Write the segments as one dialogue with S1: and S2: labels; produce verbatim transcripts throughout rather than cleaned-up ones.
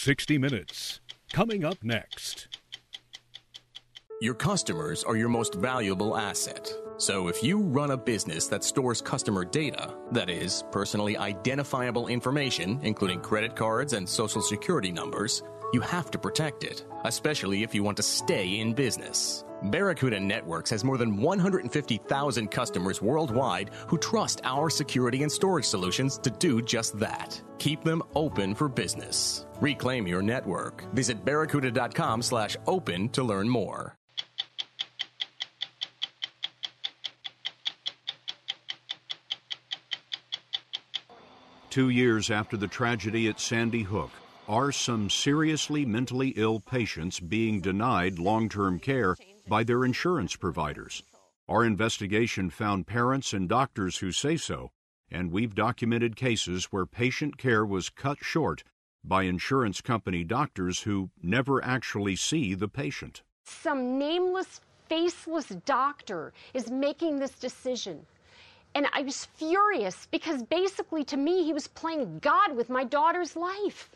S1: sixty minutes. Coming up next.
S2: Your customers are your most valuable asset. So if you run a business that stores customer data, that is, personally identifiable information, including credit cards and social security numbers, you have to protect it, especially if you want to stay in business. Barracuda Networks has more than one hundred fifty thousand customers worldwide who trust our security and storage solutions to do just that. Keep them open for business. Reclaim your network. Visit barracuda.com slash open to learn more.
S3: Two years after the tragedy at Sandy Hook, are some seriously mentally ill patients being denied long-term care by their insurance providers? Our investigation found parents and doctors who say so, and we've documented cases where patient care was cut short by insurance company doctors who never actually see the patient.
S4: Some nameless, faceless doctor is making this decision. And I was furious because basically to me he was playing God with my daughter's life.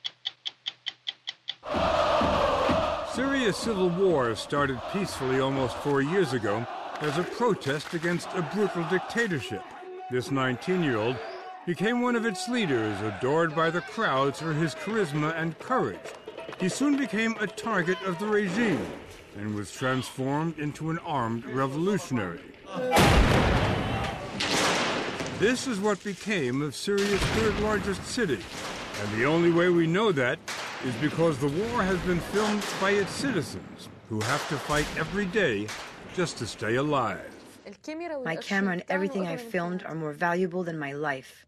S5: Syria's civil war started peacefully almost four years ago as a protest against a brutal dictatorship. This nineteen-year-old became one of its leaders, adored by the crowds for his charisma and courage. He soon became a target of the regime and was transformed into an armed revolutionary. This is what became of Syria's third largest city, and the only way we know that is because the war has been filmed by its citizens, who have to fight every day just to stay alive.
S6: My camera and everything I filmed are more valuable than my life.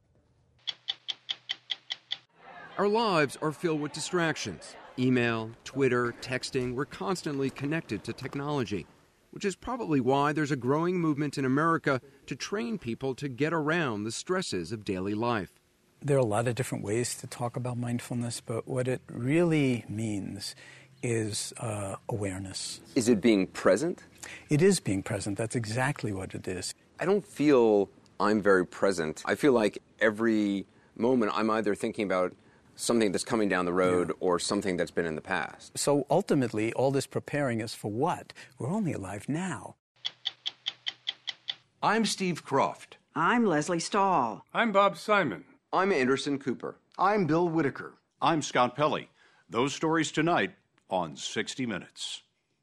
S7: Our lives are filled with distractions. Email, Twitter, texting, we're constantly connected to technology, which is probably why there's a growing movement in America to train people to get around the stresses of daily life.
S8: There are a lot of different ways to talk about mindfulness, but what it really means is uh, awareness.
S9: Is it being present?
S8: It is being present. That's exactly what it is.
S9: I don't feel I'm very present. I feel like every moment I'm either thinking about something that's coming down the road yeah. or something that's been in the past.
S8: So ultimately, all this preparing is for what? We're only alive now.
S10: I'm Steve Croft.
S11: I'm Leslie Stahl.
S5: I'm Bob Simon.
S9: I'm Anderson Cooper.
S10: I'm Bill Whitaker.
S3: I'm Scott Pelley. Those stories tonight on sixty minutes.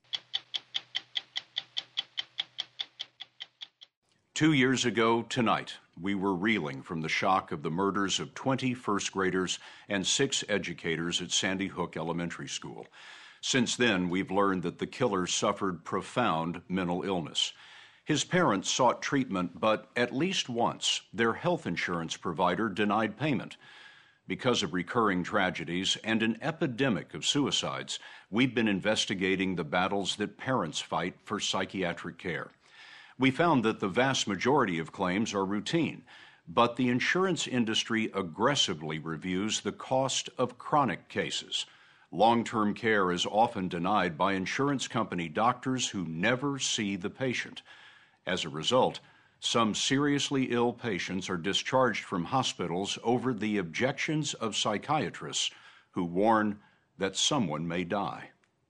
S3: Two years ago tonight, we were reeling from the shock of the murders of twenty first graders and six educators at Sandy Hook Elementary School. Since then, we've learned that the killer suffered profound mental illness. His parents sought treatment, but at least once, their health insurance provider denied payment. Because of recurring tragedies and an epidemic of suicides, we've been investigating the battles that parents fight for psychiatric care. We found that the vast majority of claims are routine, but the insurance industry aggressively reviews the cost of chronic cases. Long-term care is often denied by insurance company doctors who never see the patient. As a result, some seriously ill patients are discharged from hospitals over the objections of psychiatrists who warn that someone may die.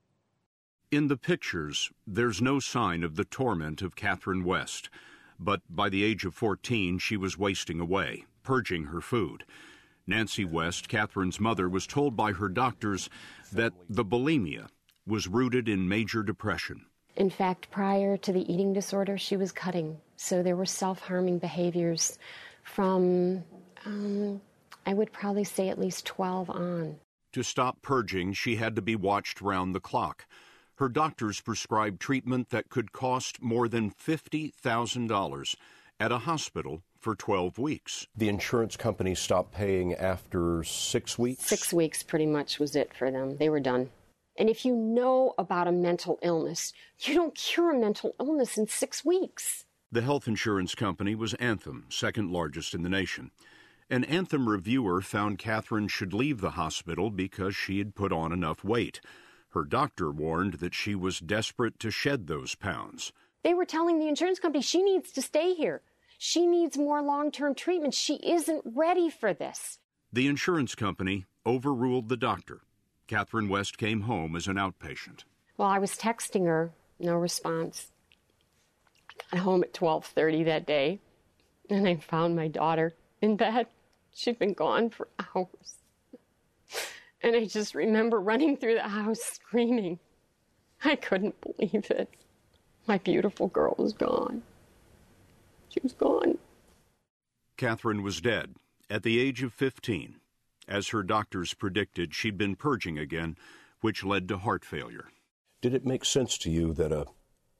S3: In the pictures, there's no sign of the torment of Catherine West, but by the age of fourteen, she was wasting away, purging her food. Nancy West, Catherine's mother, was told by her doctors that the bulimia was rooted in major depression.
S4: In fact, prior to the eating disorder, she was cutting. So there were self-harming behaviors from, um, I would probably say at least twelve on.
S3: To stop purging, she had to be watched round the clock. Her doctors prescribed treatment that could cost more than fifty thousand dollars at a hospital for twelve weeks.
S12: The insurance company stopped paying after six weeks?
S4: Six weeks pretty much was it for them. They were done. And if you know about a mental illness, you don't cure a mental illness in six weeks.
S3: The health insurance company was Anthem, second largest in the nation. An Anthem reviewer found Catherine should leave the hospital because she had put on enough weight. Her doctor warned that she was desperate to shed those pounds.
S4: They were telling the insurance company she needs to stay here. She needs more long-term treatment. She isn't ready for this.
S3: The insurance company overruled the doctor Catherine West came home as an outpatient.
S4: Well, I was texting her, no response. I got home at twelve thirty that day, and I found my daughter in bed. She'd been gone for hours. And I just remember running through the house screaming. I couldn't believe it. My beautiful girl was gone. She was gone.
S3: Catherine was dead at the age of fifteen. As her doctors predicted, she'd been purging again, which led to heart failure.
S12: Did it make sense to you that a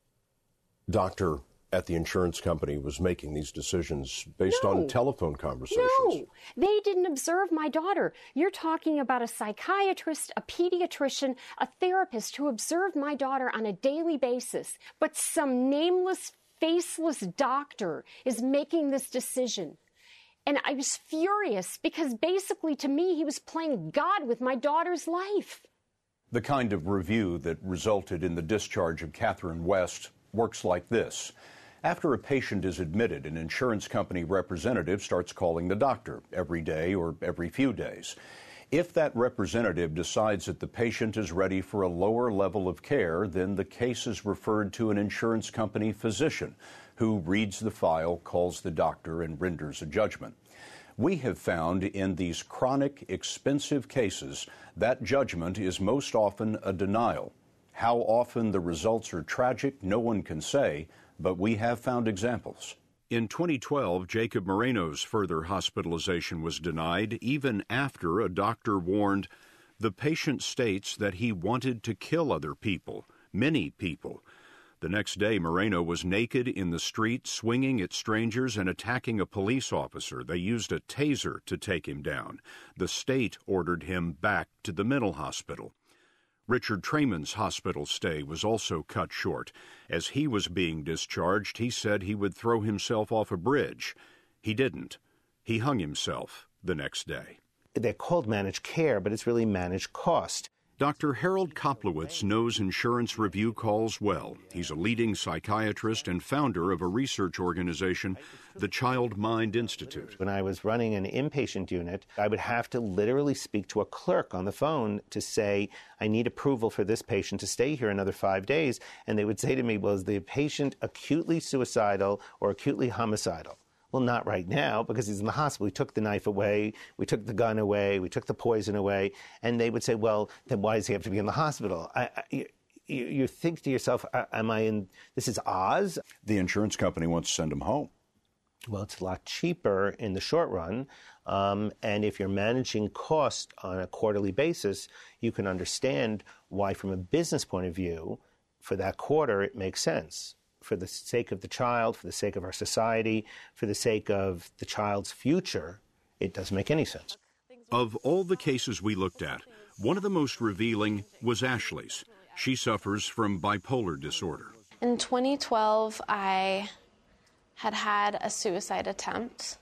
S12: doctor at the insurance company was making these decisions based
S4: No.
S12: on telephone conversations?
S4: No, they didn't observe my daughter. You're talking about a psychiatrist, a pediatrician, a therapist who observed my daughter on a daily basis. But some nameless, faceless doctor is making this decision. And I was furious because basically to me, he was playing God with my daughter's life.
S3: The kind of review that resulted in the discharge of Catherine West works like this. After a patient is admitted, an insurance company representative starts calling the doctor every day or every few days. If that representative decides that the patient is ready for a lower level of care, then the case is referred to an insurance company physician who reads the file, calls the doctor, and renders a judgment. We have found in these chronic, expensive cases that judgment is most often a denial. How often the results are tragic, no one can say, but we have found examples. In twenty twelve, Jacob Moreno's further hospitalization was denied even after a doctor warned the patient states that he wanted to kill other people, many people. The next day, Moreno was naked in the street, swinging at strangers and attacking a police officer. They used a taser to take him down. The state ordered him back to the mental hospital. Richard Trayman's hospital stay was also cut short. As he was being discharged, he said he would throw himself off a bridge. He didn't. He hung himself the next day.
S13: They're called managed care, but it's really managed cost.
S3: Doctor Harold Koplowitz knows insurance review calls well. He's a leading psychiatrist and founder of a research organization, the Child Mind Institute.
S13: When I was running an inpatient unit, I would have to literally speak to a clerk on the phone to say, I need approval for this patient to stay here another five days. And they would say to me, well, is the patient acutely suicidal or acutely homicidal? Well, not right now, because he's in the hospital. We took the knife away, we took the gun away, we took the poison away. And they would say, well, then why does he have to be in the hospital? I, I, you, you think to yourself, am I in, this is Oz?
S3: The insurance company wants to send him home.
S13: Well, it's a lot cheaper in the short run. Um, and if you're managing cost on a quarterly basis, you can understand why, from a business point of view, for that quarter, it makes sense. For the sake of the child, for the sake of our society, for the sake of the child's future, it doesn't make any sense.
S3: Of all the cases we looked at, one of the most revealing was Ashley's. She suffers from bipolar disorder.
S14: In twenty twelve, I had had a suicide attempt.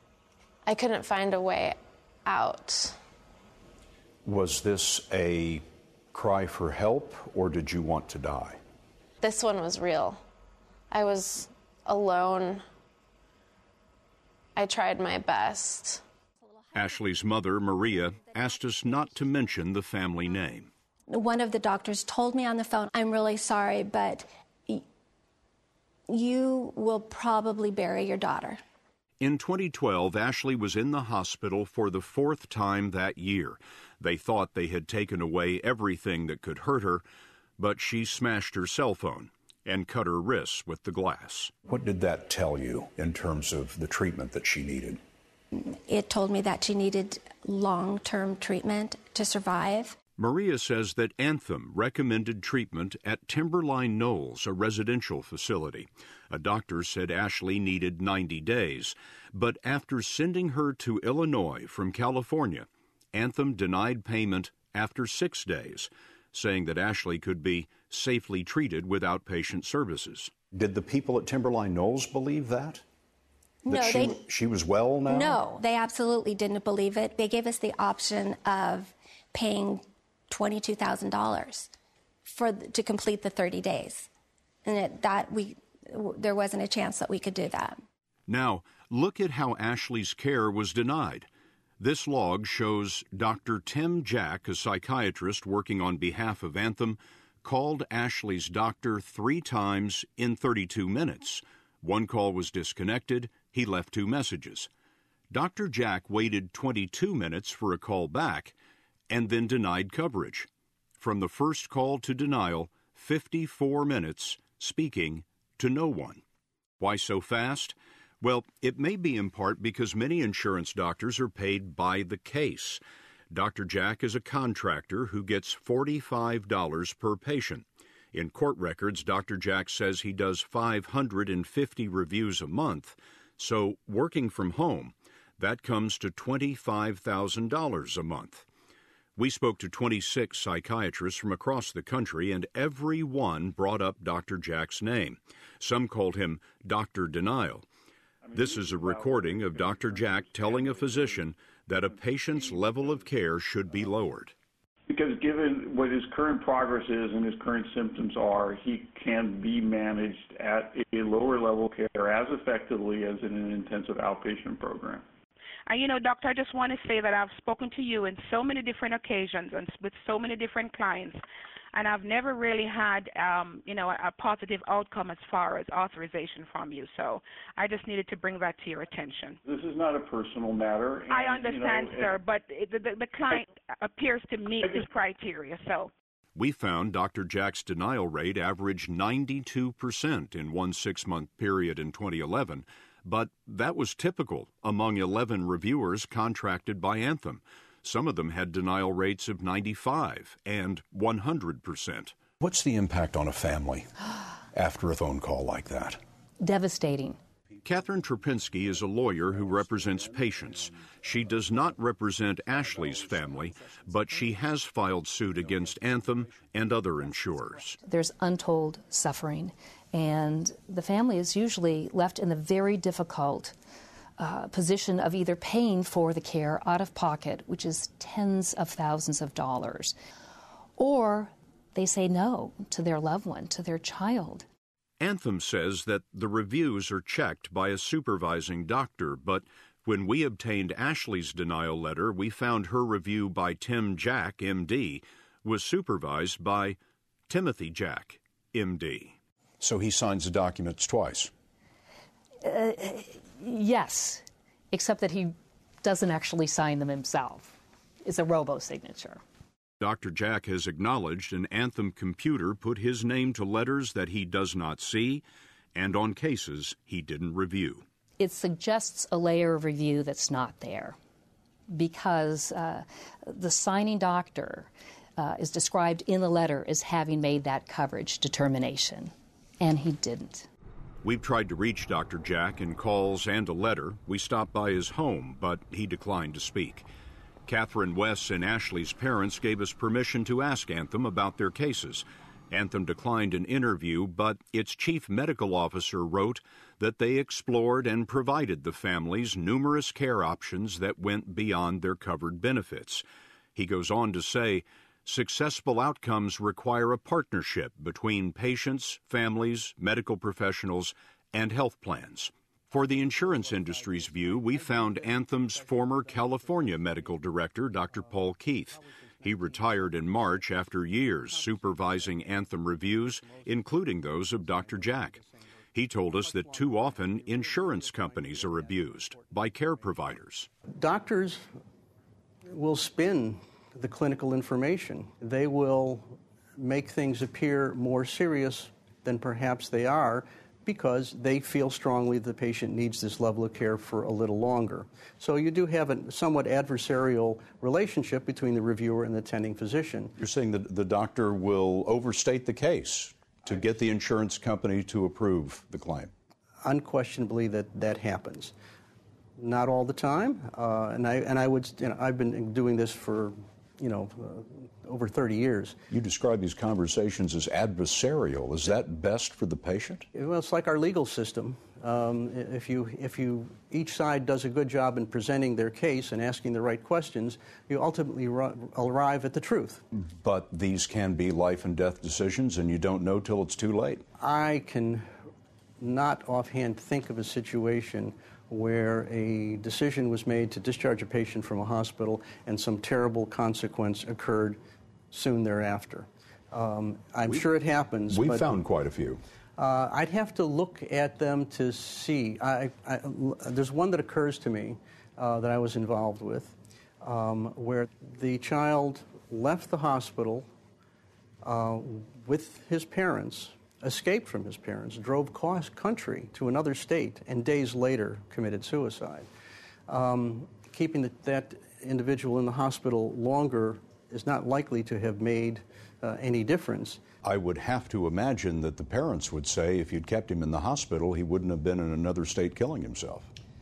S14: I couldn't find a way out.
S3: Was this a cry for help, or did you want to die?
S14: This one was real. I was alone. I tried my best.
S3: Ashley's mother, Maria, asked us not to mention the family name.
S15: One of the doctors told me on the phone, I'm really sorry, but y- you will probably bury your daughter.
S3: In twenty twelve, Ashley was in the hospital for the fourth time that year. They thought they had taken away everything that could hurt her, but she smashed her cell phone and cut her wrists with the glass. What did that tell you in terms of the treatment that she needed?
S15: It told me that she needed long-term treatment to survive.
S3: Maria says that Anthem recommended treatment at Timberline Knolls, a residential facility. A doctor said Ashley needed ninety days, but after sending her to Illinois from California, Anthem denied payment after six days, saying that Ashley could be safely treated with outpatient services. Did the people at Timberline Knolls believe that? That
S15: No,
S3: she,
S15: they...
S3: she was well now?
S15: No, they absolutely didn't believe it. They gave us the option of paying twenty-two thousand dollars for to complete the thirty days. And it, that we, there wasn't a chance that we could do that.
S3: Now, look at how Ashley's care was denied. This log shows Doctor Tim Jack, a psychiatrist working on behalf of Anthem, called Ashley's doctor three times in thirty-two minutes. One call was disconnected. He left two messages. Doctor Jack waited twenty-two minutes for a call back and then denied coverage. From the first call to denial, fifty-four minutes, speaking to no one. Why so fast? Well, it may be in part because many insurance doctors are paid by the case. Doctor Jack is a contractor who gets forty-five dollars per patient. In court records, Doctor Jack says he does five hundred fifty reviews a month. So, working from home, that comes to twenty-five thousand dollars a month. We spoke to twenty-six psychiatrists from across the country, and every one brought up Doctor Jack's name. Some called him Doctor Denial. This is a recording of Doctor Jack telling a physician that a patient's level of care should be lowered.
S16: Because given what his current progress is and his current symptoms are, he can be managed at a lower level care as effectively as in an intensive outpatient program.
S17: And, you know, doctor, I just want to say that I've spoken to you in so many different occasions and with so many different clients, and I've never really had, um, you know, a, a positive outcome as far as authorization from you. So I just needed to bring that to your attention.
S16: This is not a personal matter. And,
S17: I understand,
S16: you know,
S17: sir, but it, the, the client appears to meet the criteria, so.
S3: We found Doctor Jack's denial rate averaged ninety-two percent in one six-month period in twenty eleven, but that was typical among eleven reviewers contracted by Anthem. Some of them had denial rates of ninety-five and one hundred percent.
S12: What's the impact on a family after a phone call like that?
S18: Devastating.
S3: Catherine Trapinski is a lawyer who represents patients. She does not represent Ashley's family, but she has filed suit against Anthem and other insurers.
S18: There's untold suffering, and the family is usually left in the very difficult uh, position of either paying for the care out of pocket, which is tens of thousands of dollars, or they say no to their loved one, to their child.
S3: Anthem says that the reviews are checked by a supervising doctor, but when we obtained Ashley's denial letter, we found her review by Tim Jack, M D, was supervised by Timothy Jack, M D.
S12: So he signs the documents twice?
S18: Uh, yes, except that he doesn't actually sign them himself. It's a robo-signature.
S3: Doctor Jack has acknowledged an Anthem computer put his name to letters that he does not see and on cases he didn't review.
S18: It suggests a layer of review that's not there because uh, the signing doctor uh, is described in the letter as having made that coverage determination, and he didn't.
S3: We've tried to reach Doctor Jack in calls and a letter. We stopped by his home, but he declined to speak. Catherine West and Ashley's parents gave us permission to ask Anthem about their cases. Anthem declined an interview, but its chief medical officer wrote that they explored and provided the families numerous care options that went beyond their covered benefits. He goes on to say, successful outcomes require a partnership between patients, families, medical professionals, and health plans. For the insurance industry's view, we found Anthem's former California medical director, Doctor Paul Keith. He retired in March after years supervising Anthem reviews, including those of Doctor Jack. He told us that too often insurance companies are abused by care providers.
S19: Doctors will spin the clinical information. They will make things appear more serious than perhaps they are, because they feel strongly the patient needs this level of care for a little longer. So you do have a somewhat adversarial relationship between the reviewer and the attending physician.
S12: You're saying that the doctor will overstate the case to get the insurance company to approve the claim?
S19: Unquestionably, that that happens. Not all the time, uh, and I and I would you know I've been doing this for you know uh, over thirty years.
S12: You describe these conversations as adversarial. Is that best for the patient?
S19: Well, it's like our legal system. Um, if you if you each side does a good job in presenting their case and asking the right questions, you ultimately ru- arrive at the truth.
S12: But these can be life and death decisions, and you don't know till it's too late.
S19: I can not offhand think of a situation where a decision was made to discharge a patient from a hospital and some terrible consequence occurred soon thereafter. Um, I'm we, sure it happens.
S12: We
S19: but,
S12: found quite a few.
S19: Uh, I'd have to look at them to see. I, I, there's one that occurs to me uh, that I was involved with, um, where the child left the hospital uh, with his parents, escaped from his parents, drove cross country to another state, and days later committed suicide. Um, keeping the, that individual in the hospital longer is not likely to have made uh, any difference.
S3: I would have to imagine that the parents would say if you'd kept him in the hospital, he wouldn't have been in another state killing himself.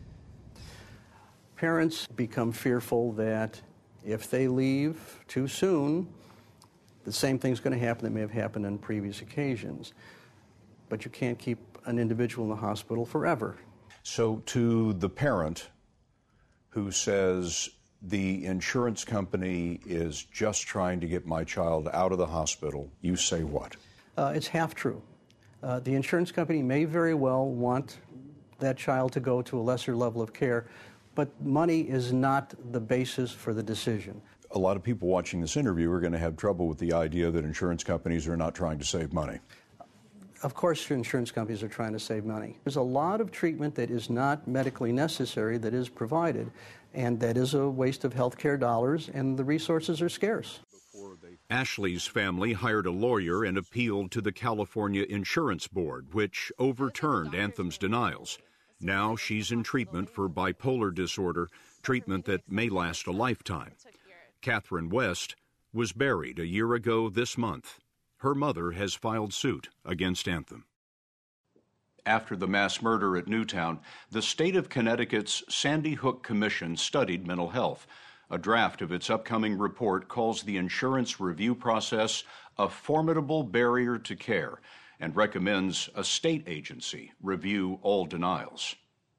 S19: Parents become fearful that if they leave too soon, the same thing's going to happen that may have happened on previous occasions. But you can't keep an individual in the hospital forever.
S3: So to the parent who says the insurance company is just trying to get my child out of the hospital, you say what?
S19: Uh, it's half true. Uh, the insurance company may very well want that child to go to a lesser level of care, but money is not the basis for the decision.
S3: A lot of people watching this interview are going to have trouble with the idea that insurance companies are not trying to save money.
S19: Of course, insurance companies are trying to save money. There's a lot of treatment that is not medically necessary that is provided, and that is a waste of health care dollars, and the resources are scarce.
S3: Ashley's family hired a lawyer and appealed to the California Insurance Board, which overturned Anthem's denials. Now she's in treatment for bipolar disorder, treatment that may last a lifetime. Catherine West was buried a year ago this month. Her mother has filed suit against Anthem. After the mass murder at Newtown, the state of Connecticut's Sandy Hook Commission studied mental health. A draft of its upcoming report calls the insurance review process a formidable barrier to care and recommends a state agency review all denials.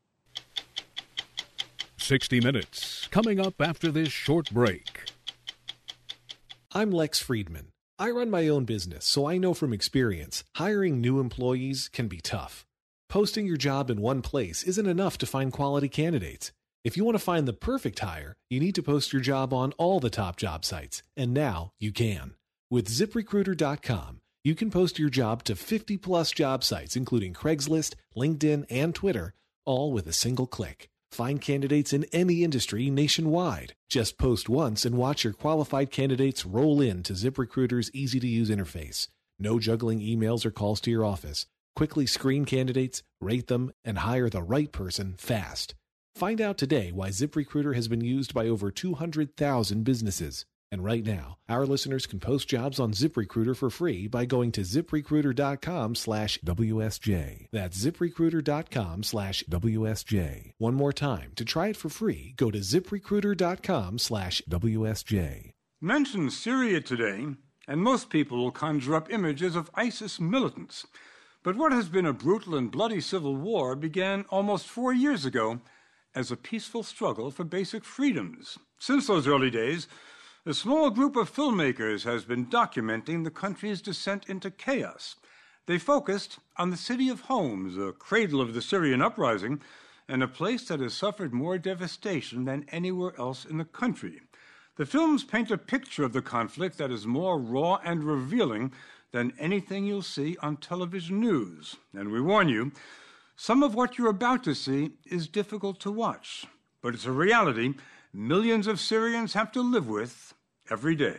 S1: sixty minutes, coming up after this short break.
S20: I'm Lex Friedman. I run my own business, so I know from experience, hiring new employees can be tough. Posting your job in one place isn't enough to find quality candidates. If you want to find the perfect hire, you need to post your job on all the top job sites, and now you can. With zip recruiter dot com, you can post your job to fifty plus job sites, including Craigslist, LinkedIn, and Twitter, all with a single click. Find candidates in any industry nationwide. Just post once and watch your qualified candidates roll in to ZipRecruiter's easy-to-use interface. No juggling emails or calls to your office. Quickly screen candidates, rate them, and hire the right person fast. Find out today why ZipRecruiter has been used by over two hundred thousand businesses. And right now, our listeners can post jobs on ZipRecruiter for free by going to ZipRecruiter.com slash WSJ. That's ZipRecruiter.com slash WSJ. One more time, to try it for free, go to ZipRecruiter.com slash WSJ.
S5: Mention Syria today, and most people will conjure up images of ISIS militants. But what has been a brutal and bloody civil war began almost four years ago as a peaceful struggle for basic freedoms. Since those early days, a small group of filmmakers has been documenting the country's descent into chaos. They focused on the city of Homs, a cradle of the Syrian uprising, and a place that has suffered more devastation than anywhere else in the country. The films paint a picture of the conflict that is more raw and revealing than anything you'll see on television news. And we warn you, some of what you're about to see is difficult to watch, but it's a reality millions of Syrians have to live with every day.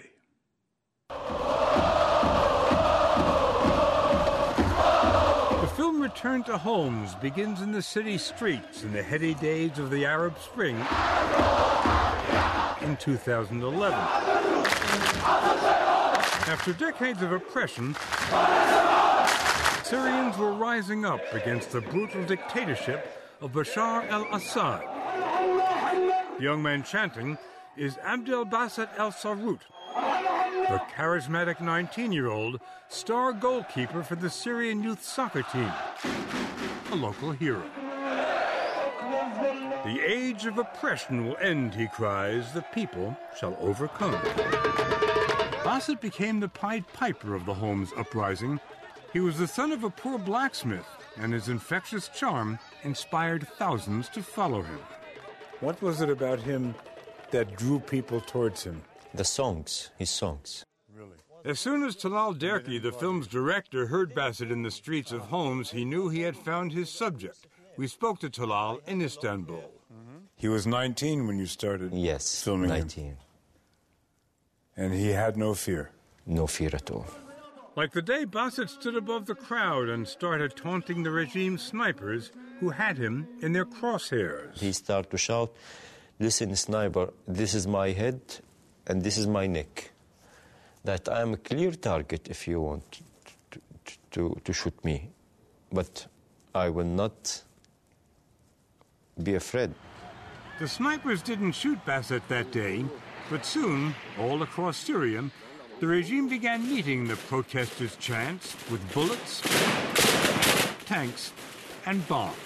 S5: The film Return to Homs begins in the city streets in the heady days of the Arab Spring in two thousand eleven. After decades of oppression, Syrians were rising up against the brutal dictatorship of Bashar al-Assad. The young man chanting is Abdel Basset el-Sarut, the charismatic nineteen-year-old star goalkeeper for the Syrian youth soccer team, a local hero. The age of oppression will end, he cries, the people shall overcome. Basset became the Pied Piper of the Homs uprising. He was the son of a poor blacksmith, and his infectious charm inspired thousands to follow him. What was it about him that drew people towards him?
S21: The songs, his songs.
S5: Really? As soon as Talal Derki, the film's director, heard Bassett in the streets of Homs, he knew he had found his subject. We spoke to Talal in Istanbul. He was nineteen when you started
S21: yes,
S5: filming
S21: nineteen.
S5: him. And he had no fear?
S21: No fear at all.
S5: Like the day Bassett stood above the crowd and started taunting the regime's snipers who had him in their crosshairs.
S21: He started to shout, "Listen, sniper, this is my head and this is my neck. That I am a clear target if you want to, to, to shoot me. But I will not be afraid."
S5: The snipers didn't shoot Bassett that day, but soon, all across Syria, the regime began meeting the protesters' chants with bullets, tanks, and bombs.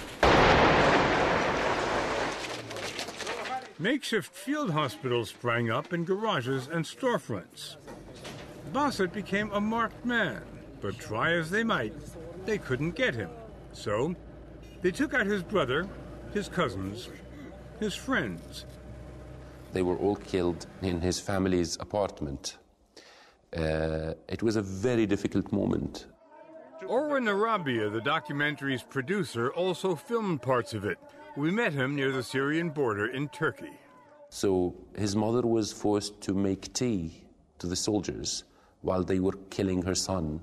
S5: Makeshift field hospitals sprang up in garages and storefronts. Bassett became a marked man, but try as they might, they couldn't get him. So, they took out his brother, his cousins, his friends.
S22: They were all killed in his family's apartment. Uh, it was a very difficult moment.
S5: Orhan Arabia, the documentary's producer, also filmed parts of it. We met him near the Syrian border in Turkey.
S22: So his mother was forced to make tea to the soldiers while they were killing her son.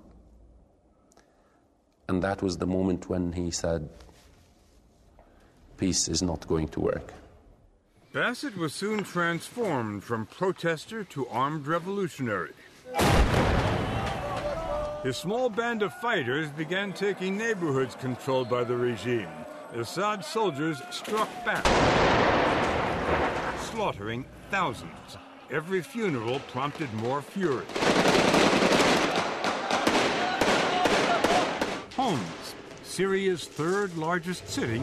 S22: And that was the moment when he said, peace is not going to work.
S5: Bassett was soon transformed from protester to armed revolutionary. His small band of fighters began taking neighborhoods controlled by the regime. Assad soldiers struck back, slaughtering thousands. Every funeral prompted more fury. Homs, Syria's third largest city,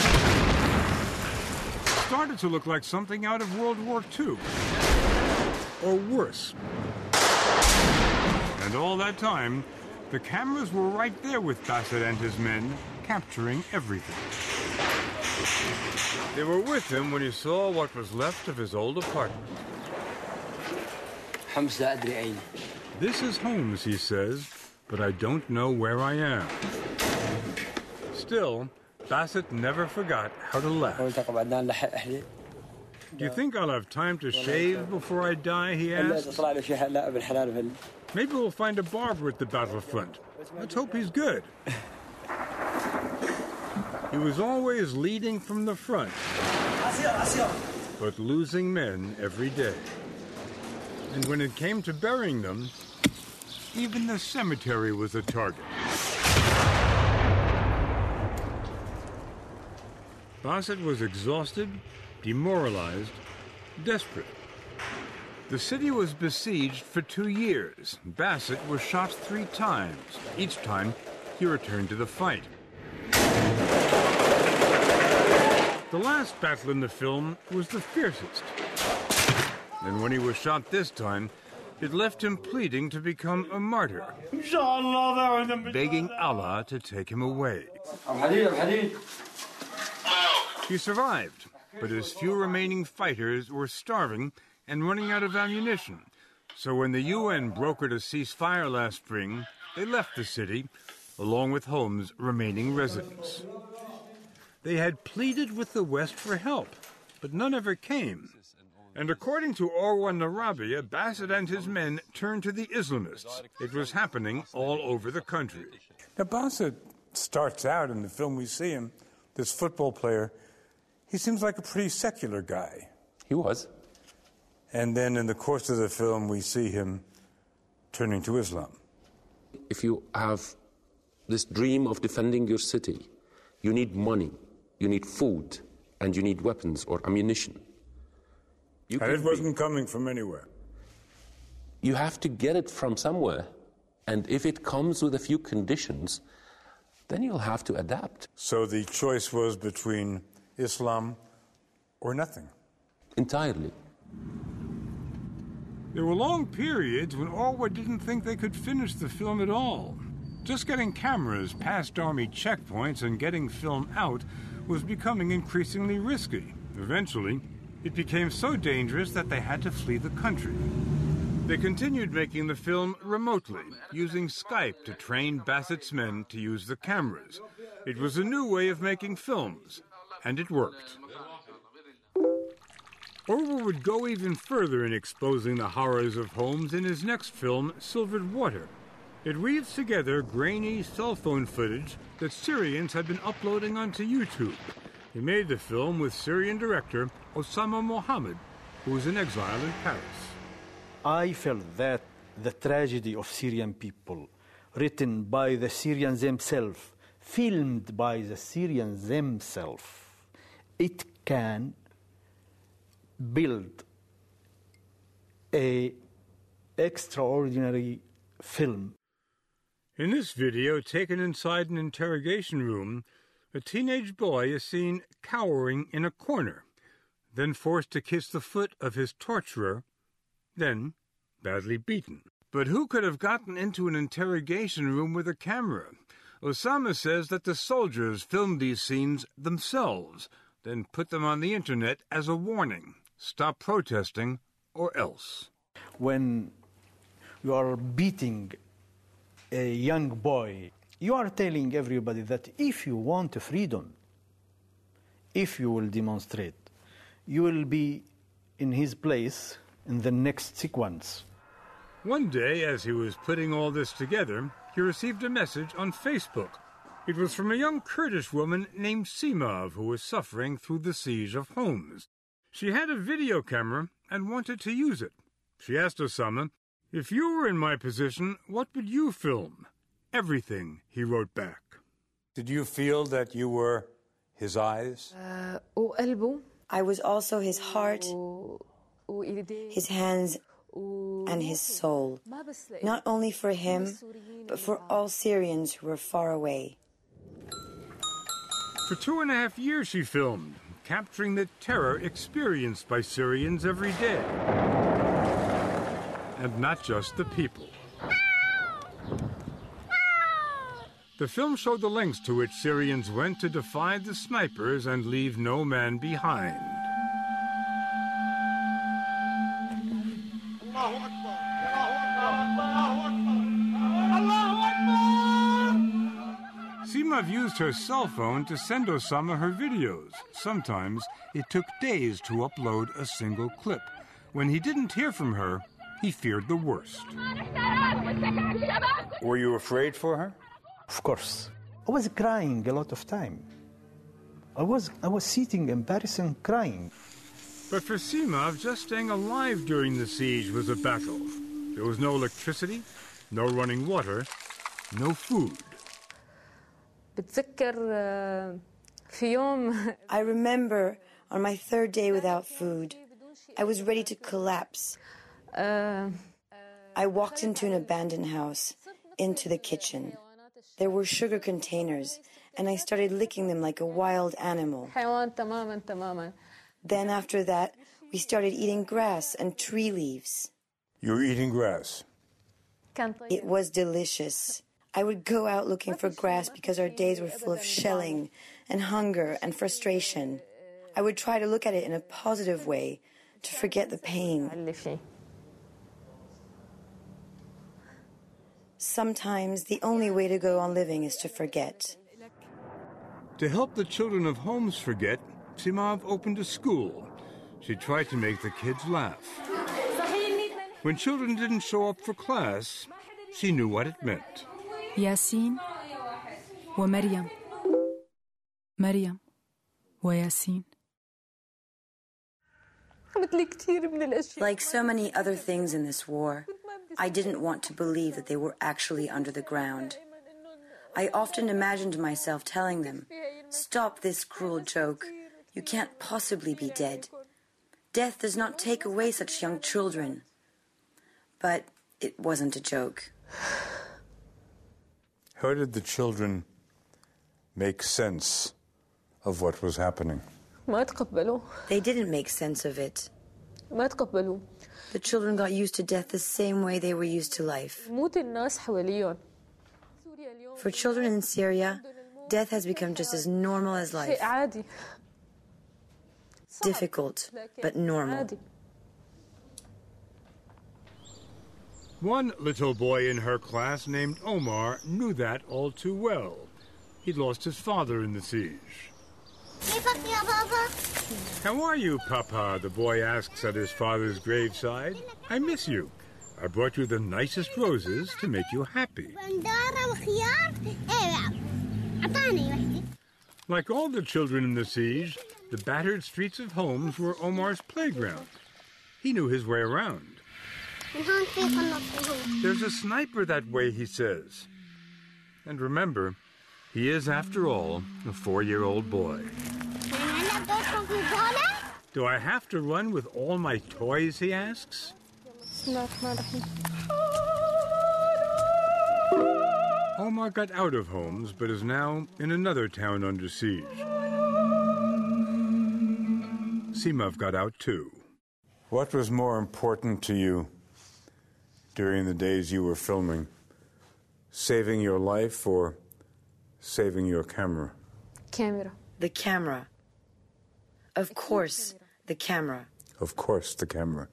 S5: started to look like something out of World War Two, or worse. And all that time, the cameras were right there with Bassett and his men, capturing everything. They were with him when he saw what was left of his old apartment. This is Homs, he says, but I don't know where I am. Still, Bassett never forgot how to laugh. Do you think I'll have time to shave before I die, he asked. Maybe we'll find a barber at the battlefront. Let's hope he's good. He was always leading from the front, but losing men every day. And when it came to burying them, even the cemetery was a target. Bassett was exhausted, demoralized, desperate. The city was besieged for two years. Bassett was shot three times. Each time, he returned to the fight. The last battle in the film was the fiercest. And when he was shot this time, it left him pleading to become a martyr, begging Allah to take him away. He survived, but his few remaining fighters were starving and running out of ammunition. So when the U N brokered a ceasefire last spring, they left the city, along with Homs' remaining residents. They had pleaded with the West for help, but none ever came. And according to Orhan Arabia, Bassett and his men turned to the Islamists. It was happening all over the country. Now, Bassett starts out in the film, we see him, this football player. He seems like a pretty secular guy.
S22: He was.
S5: And then in the course of the film, we see him turning to Islam.
S22: If you have this dream of defending your city, you need money, you need food, and you need weapons or ammunition. You
S5: and it wasn't
S22: be,
S5: coming from anywhere.
S22: You have to get it from somewhere. And if it comes with a few conditions, then you'll have to adapt.
S5: So the choice was between Islam or nothing?
S22: Entirely.
S5: There were long periods when Orwa didn't think they could finish the film at all. Just getting cameras past Army checkpoints and getting film out was becoming increasingly risky. Eventually, it became so dangerous that they had to flee the country. They continued making the film remotely, using Skype to train Bassett's men to use the cameras. It was a new way of making films, and it worked. Orwell would go even further in exposing the horrors of homes in his next film, Silvered Water. It weaves together grainy cell phone footage that Syrians had been uploading onto YouTube. He made the film with Syrian director Osama Mohammed, who was in exile in Paris.
S2: I felt that the tragedy of Syrian people, written by the Syrians themselves, filmed by the Syrians themselves, it can build a extraordinary film.
S5: In this video, taken inside an interrogation room, a teenage boy is seen cowering in a corner, then forced to kiss the foot of his torturer, then badly beaten. But who could have gotten into an interrogation room with a camera? Osama says that the soldiers filmed these scenes themselves, then put them on the internet as a warning. Stop protesting or else.
S2: When you are beating a young boy, you are telling everybody that if you want freedom, if you will demonstrate, you will be in his place in the next sequence.
S5: One day, as he was putting all this together, he received a message on Facebook. It was from a young Kurdish woman named Simav, who was suffering through the siege of Homs. She had a video camera and wanted to use it. She asked Osama, "If you were in my position, what would you film?" "Everything," he wrote back.
S6: Did you feel that you were his eyes?
S23: I was also his heart, his hands, and his soul. Not only for him, but for all Syrians who were far away.
S5: For two and a half years she filmed, capturing the terror experienced by Syrians every day. And not just the people. The film showed the lengths to which Syrians went to defy the snipers and leave no man behind. Simav used her cell phone to send Osama her videos. Sometimes it took days to upload a single clip. When he didn't hear from her, he feared the worst.
S6: Were you afraid for her?
S2: Of course. I was crying a lot of time. I was, I was sitting embarrassed and crying.
S5: But for Simav, just staying alive during the siege was a battle. There was no electricity, no running water, no food.
S23: I remember on my third day without food, I was ready to collapse. I walked into an abandoned house, into the kitchen. There were sugar containers, and I started licking them like a wild animal. Then after that, we started eating grass and tree leaves.
S6: You were eating grass?
S23: It was delicious. I would go out looking for grass because our days were full of shelling and hunger and frustration. I would try to look at it in a positive way, to forget the pain. Sometimes the only way to go on living is to forget.
S5: To help the children of Homs forget, Simav opened a school. She tried to make the kids laugh. When children didn't show up for class, she knew what it meant.
S24: ياسين ومريم مريم وياسين.
S23: Like so many other things in this war, I didn't want to believe that they were actually under the ground. I often imagined myself telling them, "Stop this cruel joke. You can't possibly be dead. Death does not take away such young children." But it wasn't a joke.
S6: How did the children make sense of what was happening?
S23: They didn't make sense of it. The children got used to death the same way they were used to life. For children in Syria, death has become just as normal as life. Difficult, but normal.
S5: One little boy in her class named Omar knew that all too well. He'd lost his father in the siege. How are you, Papa? The boy asks at his father's graveside. I miss you. I brought you the nicest roses to make you happy. Like all the children in the siege, the battered streets of Homs were Omar's playground. He knew his way around. There's a sniper that way, he says. And remember, he is, after all, a four-year-old boy. Do I have to run with all my toys, he asks? Omar got out of Homs, but is now in another town under siege. Simav got out too.
S6: What was more important to you during the days you were filming? Saving your life or saving your camera?
S23: Camera. The camera. Of course, the camera.
S6: Of course, the camera.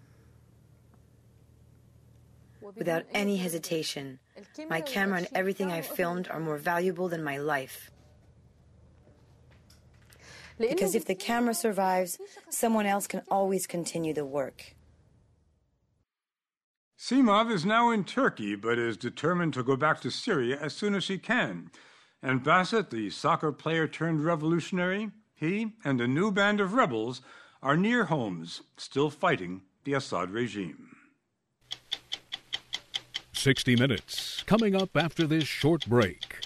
S23: Without any hesitation, my camera and everything I've filmed are more valuable than my life. Because if the camera survives, someone else can always continue the work.
S5: Simav is now in Turkey, but is determined to go back to Syria as soon as she can. And Bassett, the soccer player turned revolutionary, he and a new band of rebels are near Homs, still fighting the Assad regime.
S1: sixty minutes, coming up after this short break.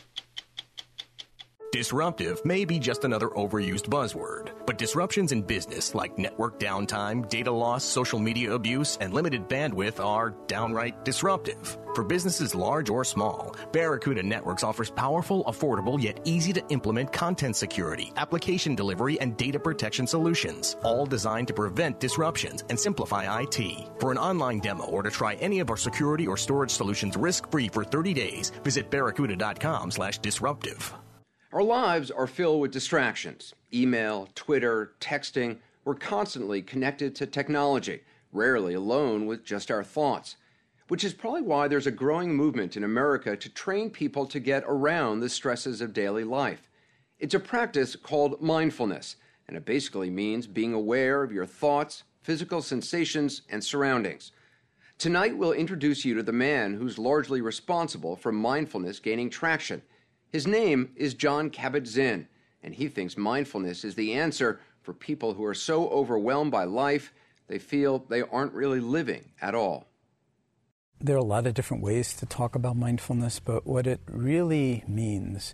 S7: Disruptive may be just another overused buzzword, but disruptions in business like network downtime, data loss, social media abuse, and limited bandwidth are downright disruptive. For businesses large or small, Barracuda Networks offers powerful, affordable, yet easy to implement content security, application delivery, and data protection solutions, all designed to prevent disruptions and simplify I T. For an online demo or to try any of our security or storage solutions risk-free for thirty days, visit barracuda.com slash disruptive.
S8: Our lives are filled with distractions. Email, Twitter, texting. We're constantly connected to technology, rarely alone with just our thoughts. Which is probably why there's a growing movement in America to train people to get around the stresses of daily life. It's a practice called mindfulness, and it basically means being aware of your thoughts, physical sensations, and surroundings. Tonight, we'll introduce you to the man who's largely responsible for mindfulness gaining traction. His name is Jon Kabat-Zinn, and he thinks mindfulness is the answer for people who are so overwhelmed by life they feel they aren't really living at all.
S9: There are a lot of different ways to talk about mindfulness, but what it really means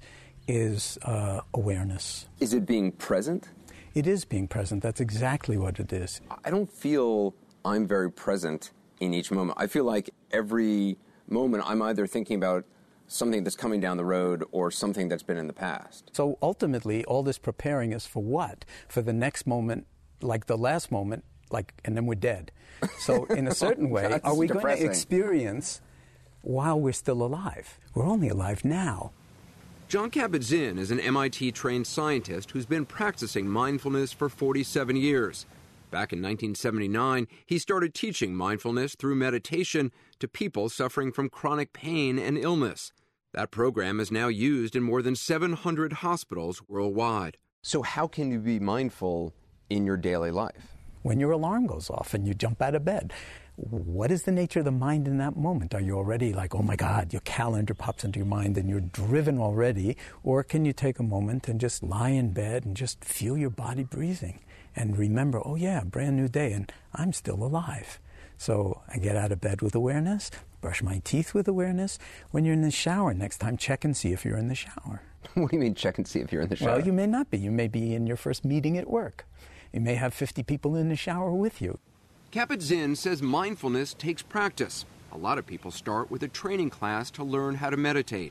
S9: is uh, awareness.
S11: Is it being present?
S9: It is being present. That's exactly what it is.
S11: I don't feel I'm very present in each moment. I feel like every moment I'm either thinking about something that's coming down the road or something that's been in the past.
S9: So ultimately, all this preparing is for what? For the next moment, like the last moment, like, and then we're dead. So in a certain way, are we depressing. going to experience while we're still alive? We're only alive now.
S8: Jon Kabat-Zinn is an M I T-trained scientist who's been practicing mindfulness for forty-seven years. Back in nineteen seventy-nine, he started teaching mindfulness through meditation to people suffering from chronic pain and illness. That program is now used in more than seven hundred hospitals worldwide.
S11: So how can you be mindful in your daily life?
S9: When your alarm goes off and you jump out of bed, what is the nature of the mind in that moment? Are you already like, oh my God, your calendar pops into your mind and you're driven already? Or can you take a moment and just lie in bed and just feel your body breathing and remember, oh yeah, brand new day and I'm still alive. So I get out of bed with awareness, brush my teeth with awareness. When you're in the shower, next time check and see if you're in the shower.
S11: What do you mean check and see if you're in the shower?
S9: Well, you may not be. You may be in your first meeting at work. You may have fifty people in the shower with you.
S8: Kabat-Zinn says mindfulness takes practice. A lot of people start with a training class to learn how to meditate.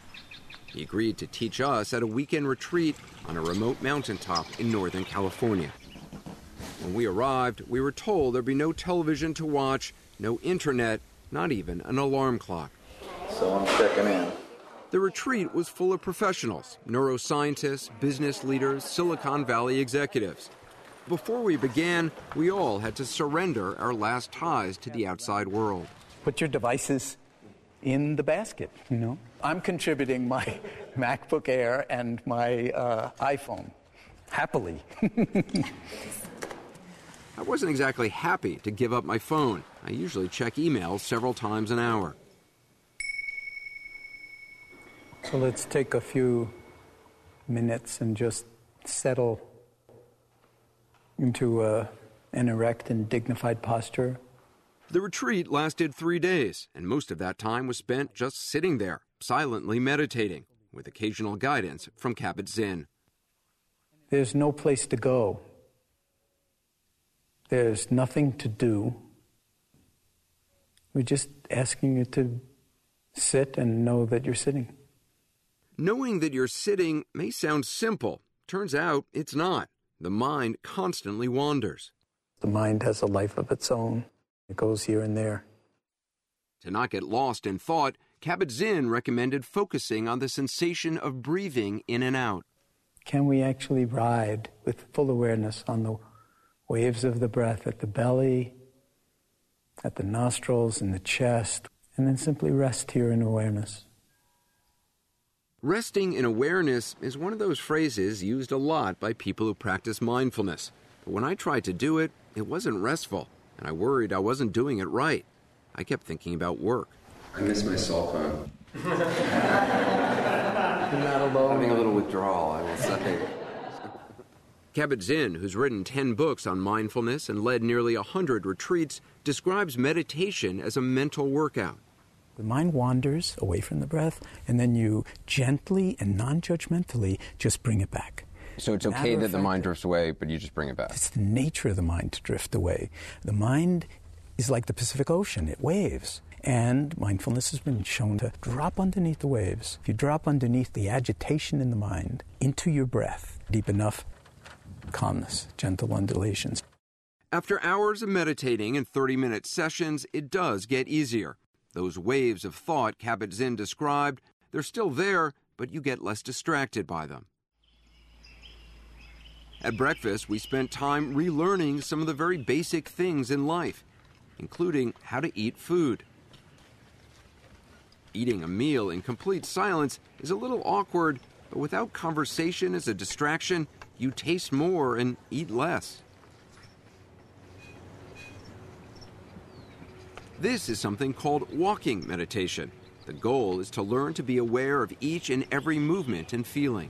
S8: He agreed to teach us at a weekend retreat on a remote mountaintop in Northern California. When we arrived, we were told there'd be no television to watch, no internet, not even an alarm clock.
S25: So I'm checking in.
S8: The retreat was full of professionals, neuroscientists, business leaders, Silicon Valley executives. Before we began, we all had to surrender our last ties to the outside world.
S9: Put your devices in the basket, you know. I'm contributing my MacBook Air and my uh, iPhone, happily.
S8: I wasn't exactly happy to give up my phone. I usually check emails several times an hour.
S9: So let's take a few minutes and just settle into a, an erect and dignified posture.
S8: The retreat lasted three days, and most of that time was spent just sitting there, silently meditating, with occasional guidance from Kabat-Zinn.
S9: There's no place to go. There's nothing to do. We're just asking you to sit and know that you're sitting.
S8: Knowing that you're sitting may sound simple. Turns out it's not. The mind constantly wanders.
S9: The mind has a life of its own. It goes here and there.
S8: To not get lost in thought, Kabat-Zinn recommended focusing on the sensation of breathing in and out.
S9: Can we actually ride with full awareness on the waves of the breath at the belly, at the nostrils, in the chest, and then simply rest here in awareness?
S8: Resting in awareness is one of those phrases used a lot by people who practice mindfulness. But when I tried to do it, it wasn't restful, and I worried I wasn't doing it right. I kept thinking about work.
S11: I miss my cell phone.
S8: You're not alone.
S11: Having a little withdrawal, I will say.
S8: Kabat-Zinn, who's written ten books on mindfulness and led nearly one hundred retreats, describes meditation as a mental workout.
S9: The mind wanders away from the breath, and then you gently and non-judgmentally just bring it back.
S11: So it's okay that the mind drifts away, but you just bring it back.
S9: It's the nature of the mind to drift away. The mind is like the Pacific Ocean. It waves. And mindfulness has been shown to drop underneath the waves. If you drop underneath the agitation in the mind into your breath, deep enough, calmness, gentle undulations.
S8: After hours of meditating and thirty-minute sessions, it does get easier. Those waves of thought Kabat-Zinn described, they're still there, but you get less distracted by them. At breakfast, we spent time relearning some of the very basic things in life, including how to eat food. Eating a meal in complete silence is a little awkward, but without conversation as a distraction, you taste more and eat less. This is something called walking meditation. The goal is to learn to be aware of each and every movement and feeling.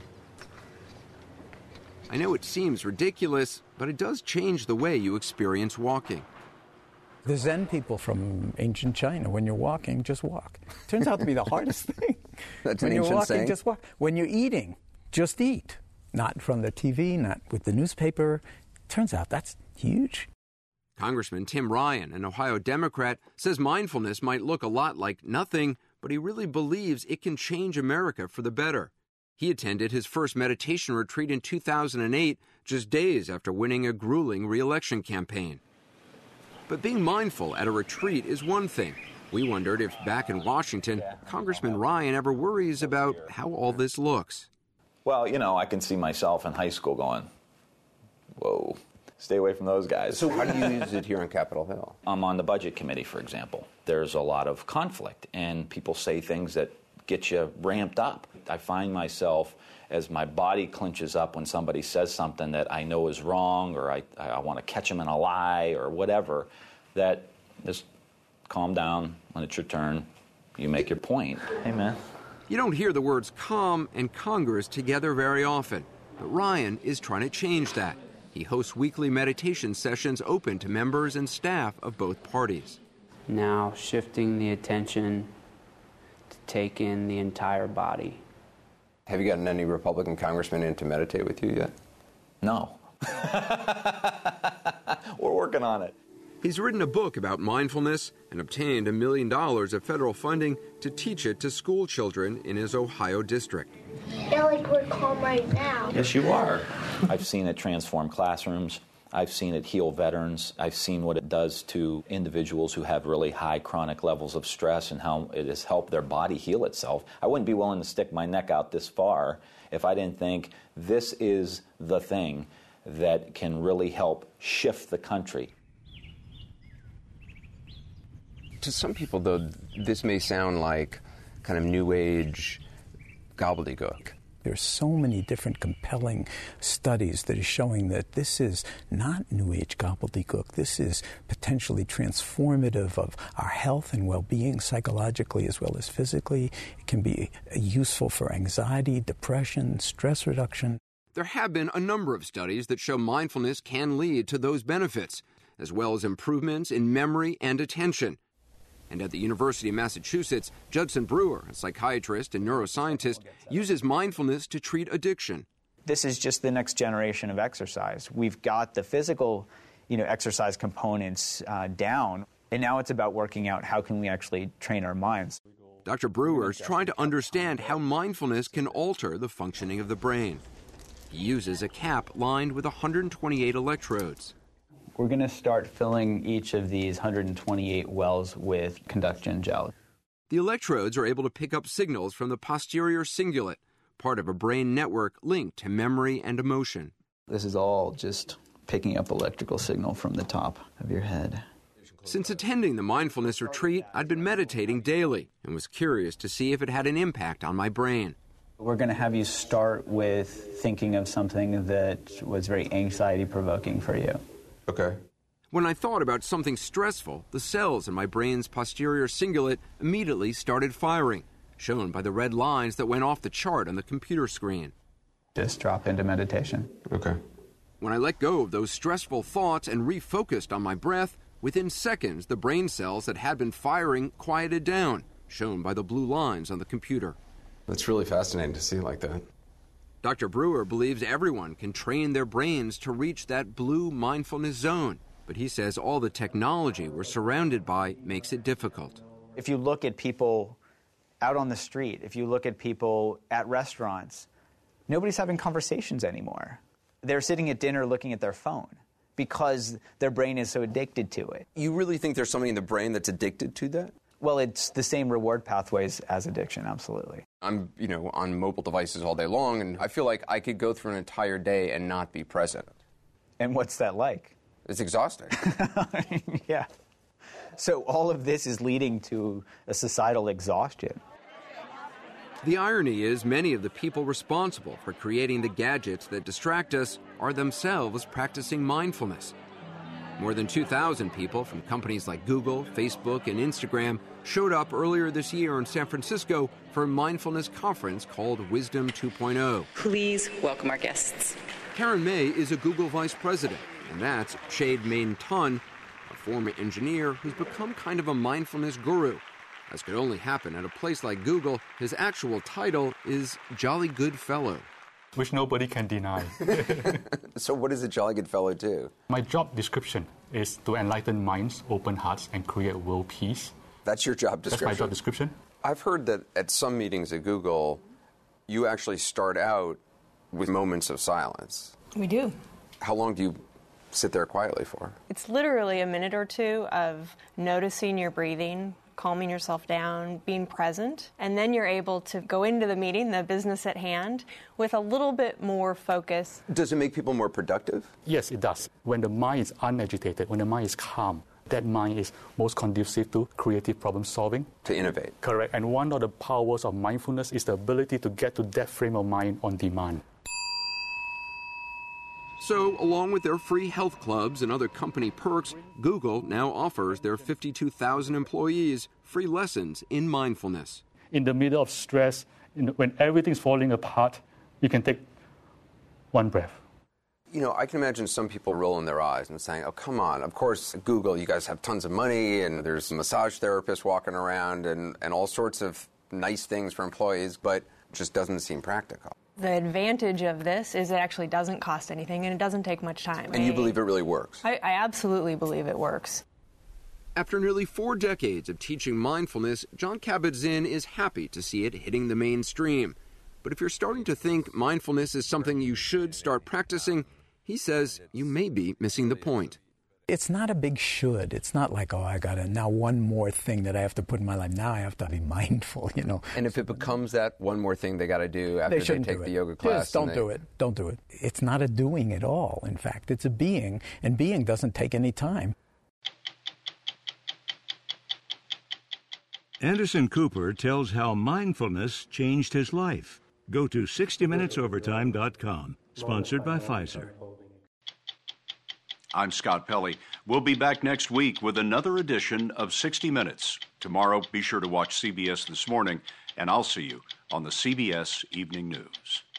S8: I know it seems ridiculous, but it does change the way you experience walking.
S9: The Zen people from ancient China, when you're walking, just walk. Turns out to be the hardest thing.
S11: That's
S9: when
S11: an
S9: you're
S11: ancient
S9: walking,
S11: saying.
S9: just walk. When you're eating, just eat. Not from the T V, not with the newspaper. Turns out that's huge.
S8: Congressman Tim Ryan, an Ohio Democrat, says mindfulness might look a lot like nothing, but he really believes it can change America for the better. He attended his first meditation retreat in two thousand eight, just days after winning a grueling re-election campaign. But being mindful at a retreat is one thing. We wondered if back in Washington, Congressman Ryan ever worries about how all this looks.
S4: Well, you know, I can see myself in high school going, whoa, stay away from those guys.
S11: So how do you use it here on Capitol Hill?
S4: I'm on the budget committee, for example. There's a lot of conflict, and people say things that get you ramped up. I find myself, as my body clenches up when somebody says something that I know is wrong, or I, I want to catch them in a lie, or whatever, that just calm down. When it's your turn, you make your point. Hey, man.
S8: You don't hear the words calm and Congress together very often, but Ryan is trying to change that. He hosts weekly meditation sessions open to members and staff of both parties.
S10: Now shifting the attention to take in the entire body.
S11: Have you gotten any Republican congressmen in to meditate with you yet?
S4: No. We're working on it.
S8: He's written a book about mindfulness and obtained a million dollars of federal funding to teach it to school children in his Ohio district.
S13: I feel like we're calm right now.
S4: Yes, you are. I've seen it transform classrooms. I've seen it heal veterans. I've seen what it does to individuals who have really high chronic levels of stress and how it has helped their body heal itself. I wouldn't be willing to stick my neck out this far if I didn't think this is the thing that can really help shift the country.
S8: To some people, though, this may sound like kind of new age gobbledygook.
S9: There's so many different compelling studies that are showing that this is not New Age gobbledygook. This is potentially transformative of our health and well-being psychologically as well as physically. It can be useful for anxiety, depression, stress reduction.
S8: There have been a number of studies that show mindfulness can lead to those benefits, as well as improvements in memory and attention. And at the University of Massachusetts, Judson Brewer, a psychiatrist and neuroscientist, uses mindfulness to treat addiction.
S13: This is just the next generation of exercise. We've got the physical, you know, exercise components uh, down, and now it's about working out how can we actually train our minds.
S8: Doctor Brewer is trying to understand how mindfulness can alter the functioning of the brain. He uses a cap lined with one hundred twenty-eight electrodes.
S13: We're going to start filling each of these one hundred twenty-eight wells with conduction gel.
S8: The electrodes are able to pick up signals from the posterior cingulate, part of a brain network linked to memory and emotion.
S13: This is all just picking up electrical signal from the top of your head.
S8: Since attending the mindfulness retreat, I'd been meditating daily and was curious to see if it had an impact on my brain.
S13: We're going to have you start with thinking of something that was very anxiety-provoking for you.
S8: Okay. When I thought about something stressful, the cells in my brain's posterior cingulate immediately started firing, shown by the red lines that went off the chart on the computer screen.
S13: Just drop into meditation.
S8: Okay. When I let go of those stressful thoughts and refocused on my breath, within seconds the brain cells that had been firing quieted down, shown by the blue lines on the computer.
S14: That's really fascinating to see like that.
S8: Doctor Brewer believes everyone can train their brains to reach that blue mindfulness zone, but he says all the technology we're surrounded by makes it difficult.
S13: If you look at people out on the street, if you look at people at restaurants, nobody's having conversations anymore. They're sitting at dinner looking at their phone because their brain is so addicted to it.
S11: You really think there's something in the brain that's addicted to that?
S13: Well, it's the same reward pathways as addiction, absolutely.
S11: I'm, you know, on mobile devices all day long, and I feel like I could go through an entire day and not be present.
S13: And what's that like?
S11: It's exhausting.
S13: Yeah. So all of this is leading to a societal exhaustion.
S8: The irony is many of the people responsible for creating the gadgets that distract us are themselves practicing mindfulness. More than two thousand people from companies like Google, Facebook, and Instagram showed up earlier this year in San Francisco for a mindfulness conference called Wisdom two point oh.
S15: Please welcome our guests.
S8: Karen May is a Google vice president, and that's Chade Main Ton, a former engineer who's become kind of a mindfulness guru. As could only happen at a place like Google, his actual title is Jolly Good Fellow.
S16: Which nobody can deny.
S11: So what does a Jolly Good Fellow do?
S16: My job description is to enlighten minds, open hearts, and create world peace.
S11: That's your job description?
S16: That's my job description.
S11: I've heard that at some meetings at Google, you actually start out with moments of silence.
S15: We do.
S11: How long do you sit there quietly for?
S15: It's literally a minute or two of noticing your breathing, calming yourself down, being present, and then you're able to go into the meeting, the business at hand, with a little bit more focus.
S11: Does it make people more productive?
S16: Yes, it does. When the mind is unagitated, when the mind is calm, that mind is most conducive to creative problem solving.
S11: To innovate.
S16: Correct. And one of the powers of mindfulness is the ability to get to that frame of mind on demand.
S8: So, along with their free health clubs and other company perks, Google now offers their fifty-two thousand employees free lessons in mindfulness.
S16: In the middle of stress, when everything's falling apart, you can take one breath.
S11: You know, I can imagine some people rolling their eyes and saying, oh, come on, of course, Google, you guys have tons of money, and there's massage therapists walking around and, and all sorts of nice things for employees, but it just doesn't seem practical.
S15: The advantage of this is it actually doesn't cost anything and it doesn't take much time.
S11: And you believe it really works?
S15: I, I absolutely believe it works.
S8: After nearly four decades of teaching mindfulness, Jon Kabat-Zinn is happy to see it hitting the mainstream. But if you're starting to think mindfulness is something you should start practicing, he says you may be missing the point.
S9: It's not a big should. It's not like, oh, I got to, now one more thing that I have to put in my life. Now I have to be mindful, you know.
S11: And if it becomes that one more thing they got to do after
S9: they,
S11: they take the yoga class.
S9: Yes, don't
S11: they...
S9: do it. Don't do it. It's not a doing at all. In fact, it's a being, and being doesn't take any time.
S12: Anderson Cooper tells how mindfulness changed his life. Go to sixty minutes overtime dot com, sponsored by Pfizer.
S3: I'm Scott Pelley. We'll be back next week with another edition of sixty minutes. Tomorrow, be sure to watch C B S This Morning, and I'll see you on the C B S Evening News.